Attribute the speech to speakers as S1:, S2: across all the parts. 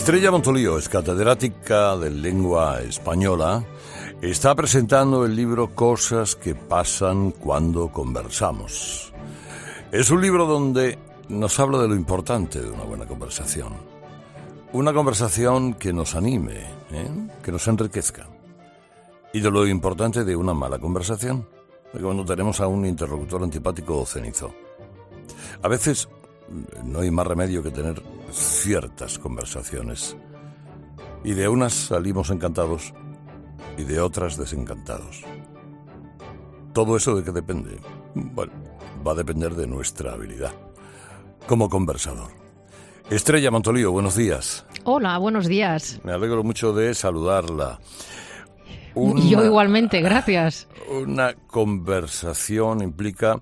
S1: Estrella Montolío es catedrática de lengua española. Está presentando el libro Cosas que pasan cuando conversamos. Es un libro donde nos habla de lo importante de una buena conversación. Una conversación que nos anime, que nos enriquezca. Y de lo importante de una mala conversación, de cuando tenemos a un interlocutor antipático o cenizo. A veces no hay más remedio que tener ciertas conversaciones. Y de unas salimos encantados y de otras desencantados. ¿Todo eso de qué depende? Bueno, va a depender de nuestra habilidad como conversador. Estrella Montolío, buenos días.
S2: Hola, buenos días.
S1: Me alegro mucho de saludarla.
S2: Yo igualmente, gracias.
S1: Una conversación implica,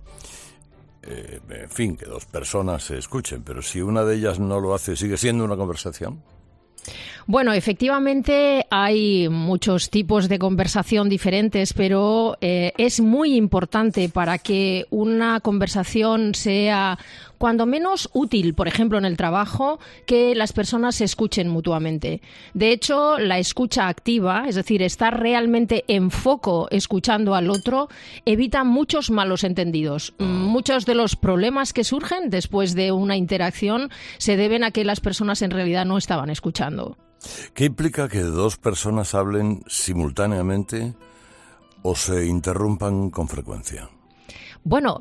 S1: en fin, que dos personas se escuchen, pero si una de ellas no lo hace, ¿sigue siendo una conversación?
S2: Bueno, efectivamente hay muchos tipos de conversación diferentes, pero es muy importante para que una conversación sea cuando menos útil, por ejemplo, en el trabajo, que las personas se escuchen mutuamente. De hecho, la escucha activa, es decir, estar realmente en foco escuchando al otro, evita muchos malos entendidos. Muchos de los problemas que surgen después de una interacción se deben a que las personas en realidad no estaban escuchando.
S1: ¿Qué implica que dos personas hablen simultáneamente o se interrumpan con frecuencia?
S2: Bueno,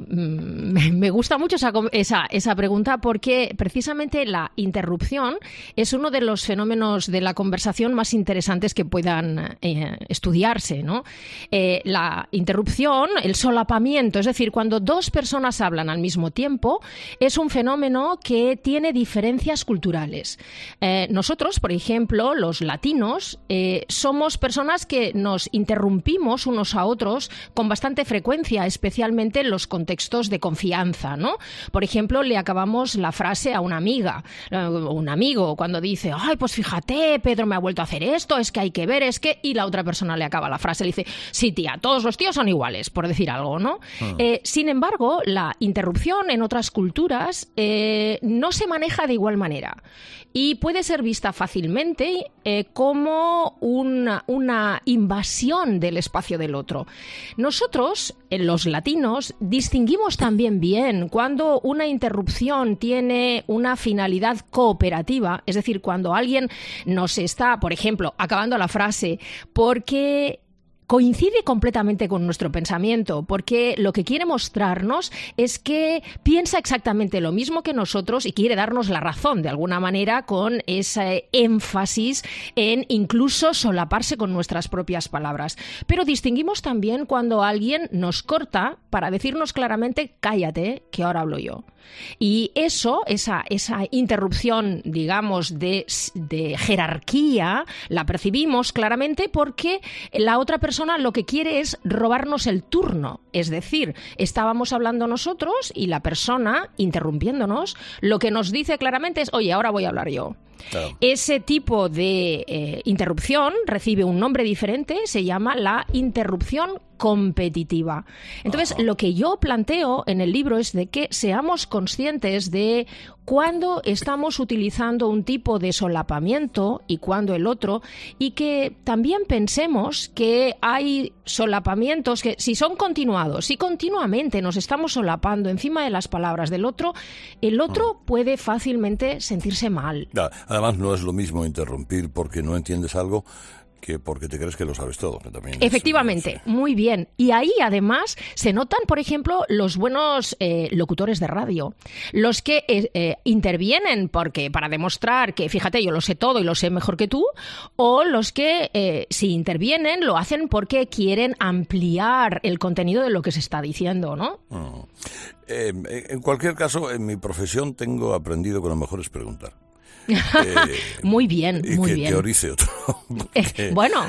S2: me gusta mucho esa pregunta porque precisamente la interrupción es uno de los fenómenos de la conversación más interesantes que puedan estudiarse, ¿no? La interrupción, el solapamiento, es decir, cuando dos personas hablan al mismo tiempo, es un fenómeno que tiene diferencias culturales. Nosotros, por ejemplo, los latinos, somos personas que nos interrumpimos unos a otros con bastante frecuencia, especialmente los contextos de confianza, ¿no? Por ejemplo, le acabamos la frase a una amiga, un amigo, cuando dice, ay, pues fíjate, Pedro me ha vuelto a hacer esto, es que hay que ver, es que... Y la otra persona le acaba la frase, le dice, sí, tía, todos los tíos son iguales, por decir algo, ¿no? Sin embargo, la interrupción en otras culturas no se maneja de igual manera y puede ser vista fácilmente como una invasión del espacio del otro. Nosotros, los latinos, distinguimos también bien cuando una interrupción tiene una finalidad cooperativa, es decir, cuando alguien nos está, por ejemplo, acabando la frase porque coincide completamente con nuestro pensamiento, porque lo que quiere mostrarnos es que piensa exactamente lo mismo que nosotros y quiere darnos la razón, de alguna manera, con ese énfasis en incluso solaparse con nuestras propias palabras. Pero distinguimos también cuando alguien nos corta para decirnos claramente, cállate, que ahora hablo yo. Y esa interrupción, digamos, de jerarquía, la percibimos claramente porque la otra persona lo que quiere es robarnos el turno. Es decir, estábamos hablando nosotros y la persona, interrumpiéndonos, lo que nos dice claramente es, oye, ahora voy a hablar yo. Claro. Ese tipo de interrupción recibe un nombre diferente, se llama la interrupción competitiva. Entonces, lo que yo planteo en el libro es de que seamos conscientes de cuándo estamos utilizando un tipo de solapamiento y cuándo el otro, y que también pensemos que hay solapamientos que, si son continuados, si continuamente nos estamos solapando encima de las palabras del otro, el otro puede fácilmente sentirse mal.
S1: Además, no es lo mismo interrumpir porque no entiendes algo que porque te crees que lo sabes todo. Que también
S2: efectivamente, muy bien. Y ahí, además, se notan, por ejemplo, los buenos locutores de radio, los que intervienen para demostrar que, fíjate, yo lo sé todo y lo sé mejor que tú, o los que, si intervienen, lo hacen porque quieren ampliar el contenido de lo que se está diciendo, ¿no?
S1: En cualquier caso, en mi profesión tengo aprendido que lo mejor es preguntar.
S2: Muy bien, muy bien.
S1: Que teorice otro.
S2: Bueno,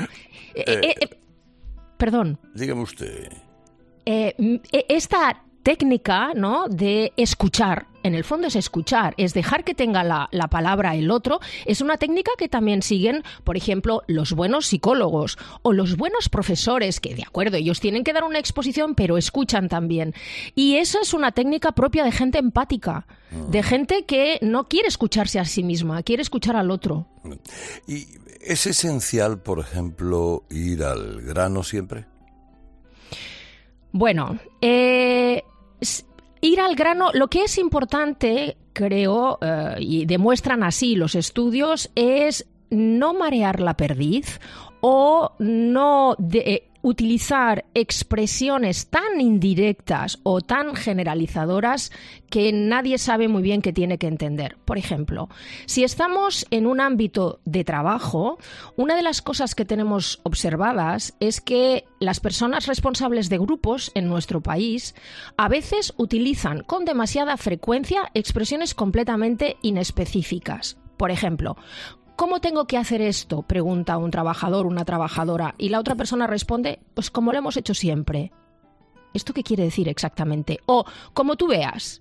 S2: perdón.
S1: Dígame usted.
S2: Esta técnica, ¿no?, de escuchar en el fondo es escuchar, es dejar que tenga la palabra el otro. Es una técnica que también siguen, por ejemplo, los buenos psicólogos o los buenos profesores, que de acuerdo, ellos tienen que dar una exposición, pero escuchan también. Y esa es una técnica propia de gente empática, de gente que no quiere escucharse a sí misma, quiere escuchar al otro.
S1: ¿Y es esencial, por ejemplo, ir al grano siempre?
S2: Bueno, ir al grano, lo que es importante, creo, y demuestran así los estudios, es no marear la perdiz o no utilizar expresiones tan indirectas o tan generalizadoras que nadie sabe muy bien qué tiene que entender. Por ejemplo, si estamos en un ámbito de trabajo, una de las cosas que tenemos observadas es que las personas responsables de grupos en nuestro país a veces utilizan con demasiada frecuencia expresiones completamente inespecíficas. Por ejemplo, ¿cómo tengo que hacer esto?, pregunta un trabajador, una trabajadora, y la otra persona responde, pues como lo hemos hecho siempre. ¿Esto qué quiere decir exactamente? O como tú veas,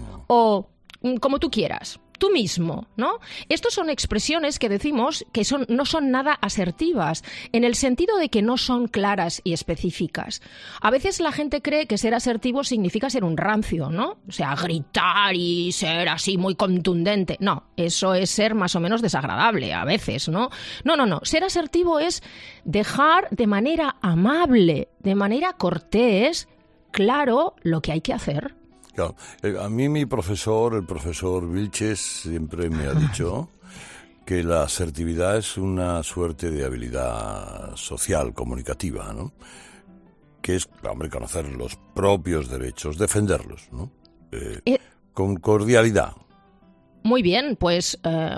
S2: o como tú quieras, tú mismo, ¿no? Estos son expresiones que decimos que no son nada asertivas, en el sentido de que no son claras y específicas. A veces la gente cree que ser asertivo significa ser un rancio, ¿no? O sea, gritar y ser así muy contundente. No, eso es ser más o menos desagradable a veces, ¿no? No. Ser asertivo es dejar de manera amable, de manera cortés, claro lo que hay que hacer.
S1: Claro. A mí mi profesor, el profesor Vilches, siempre me ha dicho que la asertividad es una suerte de habilidad social, comunicativa, ¿no? Que es, hombre, conocer los propios derechos, defenderlos, ¿no? Con cordialidad.
S2: Muy bien, pues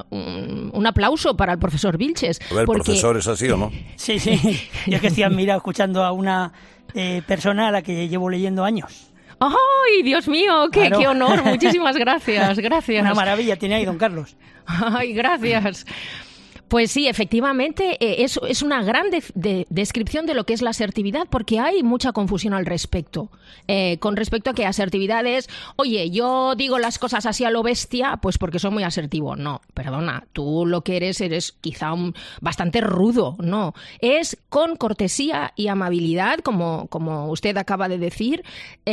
S2: un aplauso para el profesor Vilches.
S1: A ver,
S2: porque...
S1: ¿profesor es así o no?
S3: Sí. Yo es que estoy admirado escuchando a una persona a la que llevo leyendo años.
S2: ¡Ay, Dios mío! ¡Qué honor! Muchísimas gracias.
S3: Una maravilla tiene ahí don Carlos.
S2: ¡Ay, gracias! Pues sí, efectivamente, es una gran descripción de lo que es la asertividad, porque hay mucha confusión al respecto. Con respecto a que asertividad es, oye, yo digo las cosas así a lo bestia, pues porque soy muy asertivo. No, perdona, tú lo que eres quizá bastante rudo, no. Es con cortesía y amabilidad, como usted acaba de decir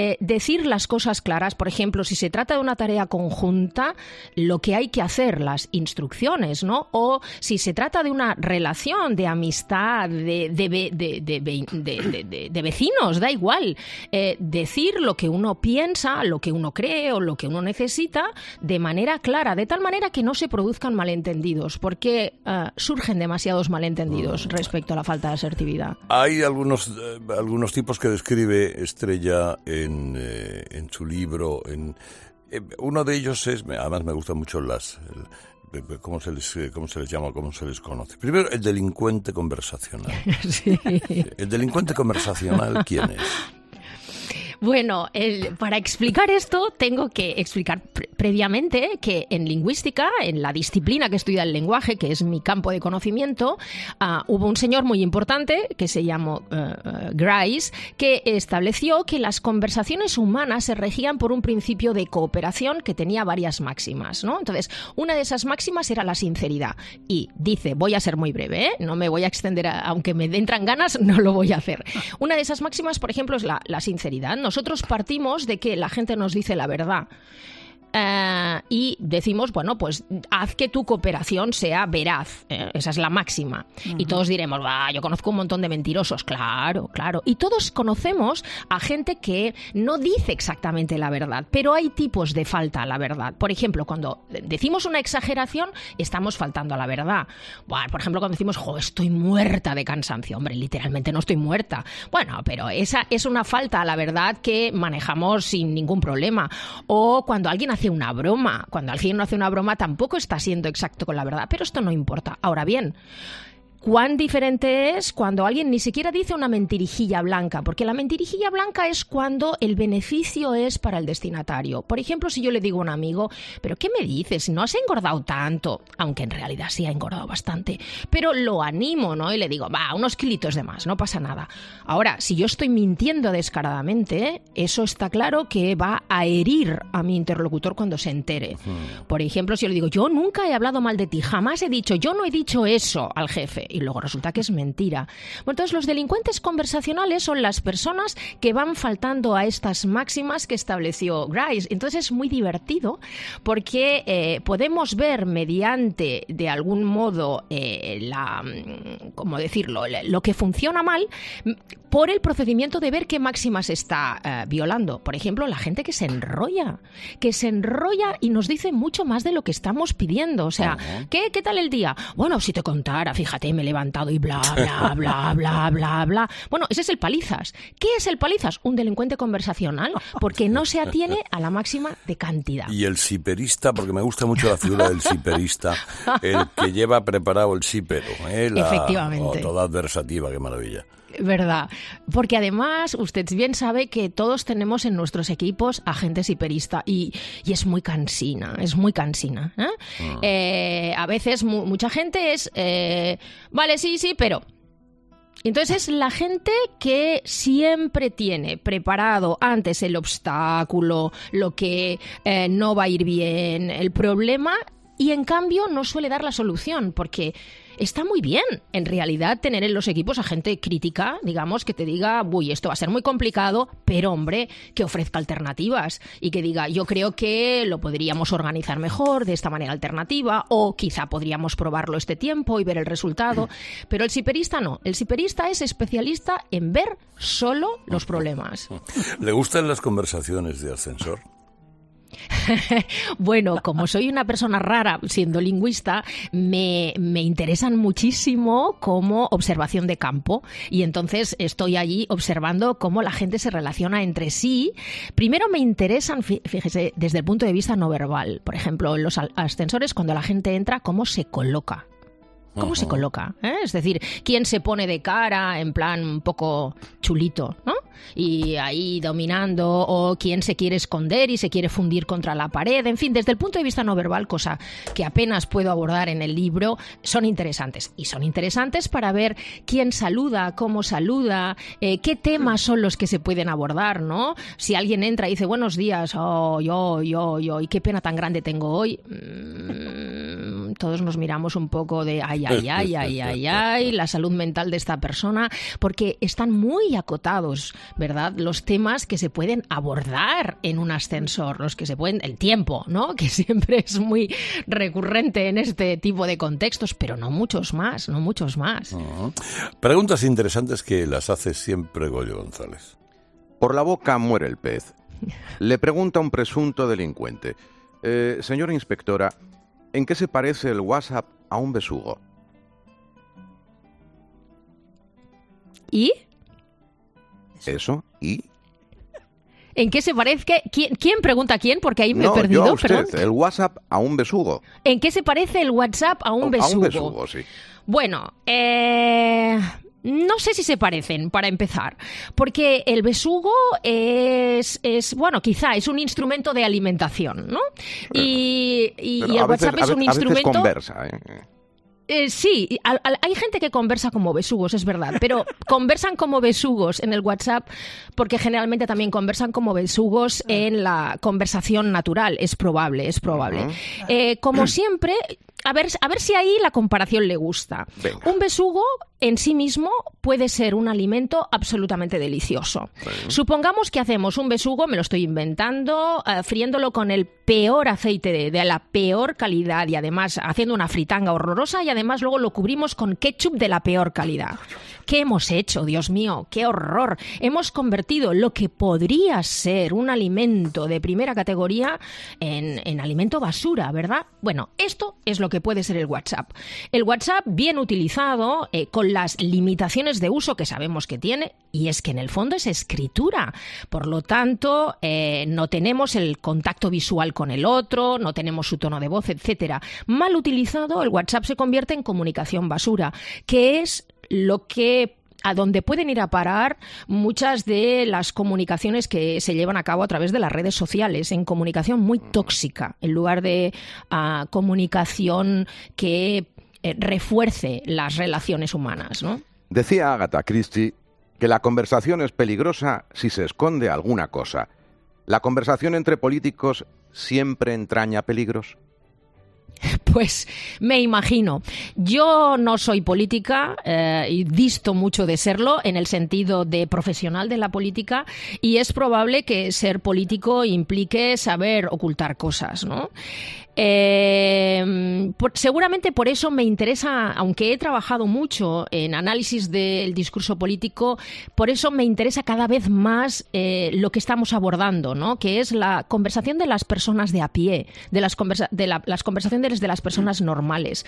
S2: las cosas claras. Por ejemplo, si se trata de una tarea conjunta, lo que hay que hacer, las instrucciones, ¿no? O si se trata de una relación de amistad, de vecinos, da igual. Decir lo que uno piensa, lo que uno cree o lo que uno necesita de manera clara, de tal manera que no se produzcan malentendidos, porque surgen demasiados malentendidos respecto a la falta de asertividad.
S1: Hay algunos tipos que describe Estrella en su libro. Uno de ellos es, además me gustan mucho ¿cómo se les llama? ¿Cómo se les conoce? Primero, el delincuente conversacional.
S2: Sí.
S1: ¿El delincuente conversacional quién es?
S2: Bueno, para explicar esto tengo que explicar previamente que en lingüística, en la disciplina que estudia el lenguaje, que es mi campo de conocimiento, hubo un señor muy importante que se llamó Grice, que estableció que las conversaciones humanas se regían por un principio de cooperación que tenía varias máximas, ¿no? Entonces, una de esas máximas era la sinceridad. Y dice, voy a ser muy breve, ¿eh? No me voy a extender, aunque me entran ganas, no lo voy a hacer. Una de esas máximas, por ejemplo, es la sinceridad. Nosotros partimos de que la gente nos dice la verdad. Y decimos, bueno, pues haz que tu cooperación sea veraz. Esa es la máxima. Uh-huh. Y todos diremos, yo conozco un montón de mentirosos. Claro. Y todos conocemos a gente que no dice exactamente la verdad, pero hay tipos de falta a la verdad. Por ejemplo, cuando decimos una exageración, estamos faltando a la verdad. Por ejemplo, cuando decimos, estoy muerta de cansancio. Hombre, literalmente no estoy muerta. Bueno, pero esa es una falta a la verdad que manejamos sin ningún problema. O cuando alguien hace una broma. Cuando alguien no hace una broma tampoco está siendo exacto con la verdad, pero esto no importa. Ahora bien, cuán diferente es cuando alguien ni siquiera dice una mentirijilla blanca, porque la mentirijilla blanca es cuando el beneficio es para el destinatario. Por ejemplo, si yo le digo a un amigo, ¿pero qué me dices? No has engordado tanto, aunque en realidad sí ha engordado bastante, pero lo animo, ¿no? Y le digo, va, unos kilitos de más, no pasa nada. Ahora, si yo estoy mintiendo descaradamente, eso está claro que va a herir a mi interlocutor cuando se entere. Por ejemplo, si yo le digo, yo nunca he hablado mal de ti, jamás he dicho, yo no he dicho eso al jefe, y luego resulta que es mentira. Bueno, entonces los delincuentes conversacionales son las personas que van faltando a estas máximas que estableció Grice. Entonces es muy divertido porque podemos ver mediante, de algún modo, ¿cómo decirlo?, lo que funciona mal por el procedimiento de ver qué máximas está violando. Por ejemplo, la gente que se enrolla y nos dice mucho más de lo que estamos pidiendo. O sea, ¿qué tal el día? Bueno, si te contara, fíjate, me he levantado y bla, bla, bla, bla, bla, bla. Bueno, ese es el palizas. ¿Qué es el palizas? Un delincuente conversacional, porque no se atiene a la máxima de cantidad.
S1: Y el siperista, porque me gusta mucho la figura del siperista, el que lleva preparado el sípero,
S2: Efectivamente.
S1: Toda adversativa, qué maravilla.
S2: Verdad, porque además usted bien sabe que todos tenemos en nuestros equipos a gente siperista y es muy cansina, a veces mucha gente es, vale, sí, pero... Entonces es la gente que siempre tiene preparado antes el obstáculo, lo que no va a ir bien, el problema, y en cambio no suele dar la solución, porque está muy bien, en realidad, tener en los equipos a gente crítica, digamos, que te diga, uy, esto va a ser muy complicado, pero, hombre, que ofrezca alternativas y que diga, yo creo que lo podríamos organizar mejor de esta manera alternativa, o quizá podríamos probarlo este tiempo y ver el resultado. Pero el siperista no, el siperista es especialista en ver solo los problemas.
S1: ¿Le gustan las conversaciones de ascensor?
S2: Bueno, como soy una persona rara siendo lingüista, me interesan muchísimo como observación de campo, y entonces estoy allí observando cómo la gente se relaciona entre sí. Primero me interesan, fíjese, desde el punto de vista no verbal. Por ejemplo, en los ascensores, cuando la gente entra, cómo se coloca. ¿Cómo se coloca? Es decir, quién se pone de cara en plan un poco chulito, ¿no? Y ahí dominando, o quién se quiere esconder y se quiere fundir contra la pared. En fin, desde el punto de vista no verbal, cosa que apenas puedo abordar en el libro, son interesantes. Y son interesantes para ver quién saluda, cómo saluda, qué temas son los que se pueden abordar, ¿no? Si alguien entra y dice, buenos días, yo, y qué pena tan grande tengo hoy, todos nos miramos un poco de ay, la salud mental de esta persona, porque están muy acotados, ¿verdad?, los temas que se pueden abordar en un ascensor, los que se pueden, el tiempo, ¿no?, que siempre es muy recurrente en este tipo de contextos, pero no muchos más.
S1: Preguntas interesantes que las hace siempre Goyo González.
S4: Por la boca muere el pez. Le pregunta un presunto delincuente, señora inspectora, ¿en qué se parece el WhatsApp a un besugo?
S2: ¿Y?
S4: ¿Eso? ¿Y?
S2: ¿En qué se parece? ¿Quién pregunta a quién? Porque ahí me he perdido.
S4: Yo a usted,
S2: perdón.
S4: el WhatsApp a un besugo.
S2: ¿En qué se parece el WhatsApp a un besugo?
S4: A un besugo, sí.
S2: Bueno, no sé si se parecen, para empezar, porque el besugo es bueno, quizá es un instrumento de alimentación, ¿no? Y el WhatsApp es un instrumento...
S4: A veces conversa,
S2: Sí, hay gente que conversa como besugos, es verdad, pero conversan como besugos en el WhatsApp porque generalmente también conversan como besugos en la conversación natural, es probable. Como siempre, a ver si ahí la comparación le gusta.
S4: Venga.
S2: Un besugo en sí mismo puede ser un alimento absolutamente delicioso. Supongamos que hacemos un besugo, me lo estoy inventando, friéndolo con el peor aceite de la peor calidad y además haciendo una fritanga horrorosa y además luego lo cubrimos con ketchup de la peor calidad. ¿Qué hemos hecho? Dios mío, qué horror. Hemos convertido lo que podría ser un alimento de primera categoría en alimento basura, ¿verdad? Bueno, esto es lo que puede ser el WhatsApp. El WhatsApp bien utilizado, con las limitaciones de uso que sabemos que tiene, y es que en el fondo es escritura. Por lo tanto, no tenemos el contacto visual con el otro, no tenemos su tono de voz, etcétera. Mal utilizado, el WhatsApp se convierte en comunicación basura, que es a donde pueden ir a parar muchas de las comunicaciones que se llevan a cabo a través de las redes sociales, en comunicación muy tóxica, en lugar de comunicación que refuerce las relaciones humanas, ¿no?
S4: Decía Agatha Christie que la conversación es peligrosa si se esconde alguna cosa. ¿La conversación entre políticos siempre entraña peligros?
S2: Pues me imagino. Yo no soy política y disto mucho de serlo en el sentido de profesional de la política, y es probable que ser político implique saber ocultar cosas, ¿no? Seguramente por eso me interesa, aunque he trabajado mucho en análisis del discurso político, por eso me interesa cada vez más lo que estamos abordando, ¿no? Que es la conversación de las personas de a pie, de las conversaciones de las personas normales,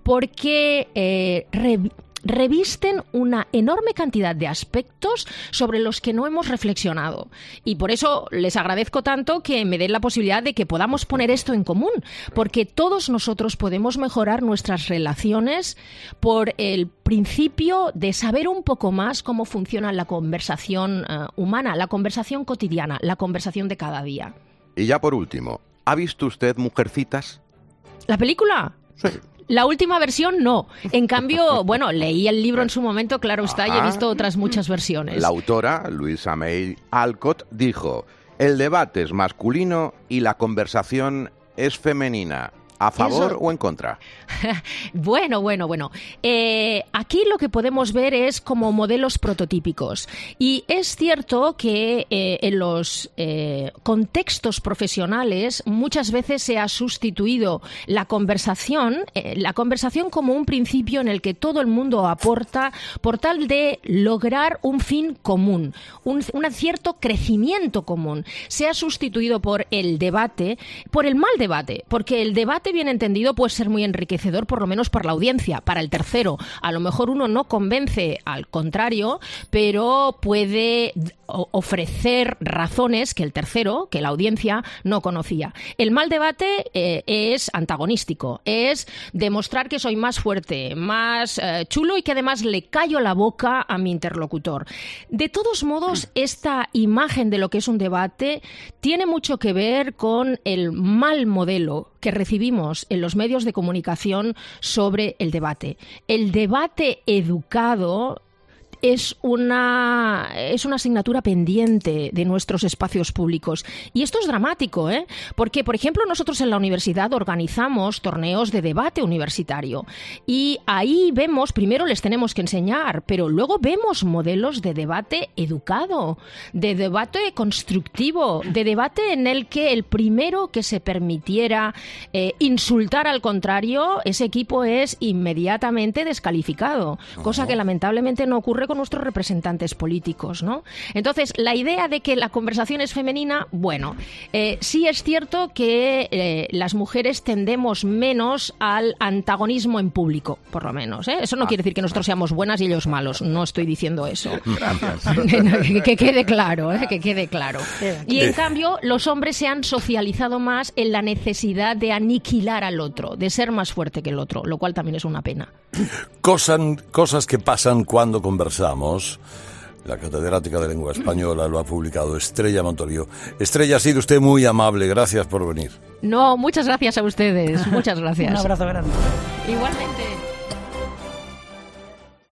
S2: porque revisten una enorme cantidad de aspectos sobre los que no hemos reflexionado. Y por eso les agradezco tanto que me den la posibilidad de que podamos poner esto en común, porque todos nosotros podemos mejorar nuestras relaciones por el principio de saber un poco más cómo funciona la conversación humana, la conversación cotidiana, la conversación de cada día.
S4: Y ya por último, ¿ha visto usted Mujercitas?
S2: ¿La película?
S4: Sí.
S2: La última versión no. En cambio, bueno, leí el libro en su momento, claro está, y he visto otras muchas versiones.
S4: La autora, Louisa May Alcott, dijo: el debate es masculino y la conversación es femenina. ¿A favor o en contra?
S2: Bueno. Aquí lo que podemos ver es como modelos prototípicos. Y es cierto que en los contextos profesionales muchas veces se ha sustituido la conversación como un principio en el que todo el mundo aporta por tal de lograr un fin común, un cierto crecimiento común. Se ha sustituido por el debate, por el mal debate, porque el debate bien entendido puede ser muy enriquecedor, por lo menos para la audiencia, para el tercero. A lo mejor uno no convence al contrario, pero puede ofrecer razones que el tercero, que la audiencia, no conocía. El mal debate es antagonístico, es demostrar que soy más fuerte, más chulo y que además le callo la boca a mi interlocutor. De todos modos, esta imagen de lo que es un debate tiene mucho que ver con el mal modelo que recibimos en los medios de comunicación sobre el debate. El debate educado es una asignatura pendiente de nuestros espacios públicos. Y esto es dramático, porque, por ejemplo, nosotros en la universidad organizamos torneos de debate universitario. Y ahí vemos, primero les tenemos que enseñar, pero luego vemos modelos de debate educado, de debate constructivo, de debate en el que el primero que se permitiera insultar al contrario, ese equipo es inmediatamente descalificado, cosa que lamentablemente no ocurre con nuestros representantes políticos, ¿no? Entonces, la idea de que la conversación es femenina, bueno, sí es cierto que las mujeres tendemos menos al antagonismo en público, por lo menos, ¿eh? Eso no quiere decir que nosotros seamos buenas y ellos malos, no estoy diciendo eso. que quede claro, que quede claro. Y en cambio, los hombres se han socializado más en la necesidad de aniquilar al otro, de ser más fuerte que el otro, lo cual también es una pena.
S1: Cosas que pasan cuando conversamos. La catedrática de lengua española lo ha publicado Estrella Montoliu. Estrella, ha sido usted muy amable. Gracias por venir.
S2: No, muchas gracias a ustedes. Muchas gracias.
S3: Un abrazo grande.
S2: Igualmente.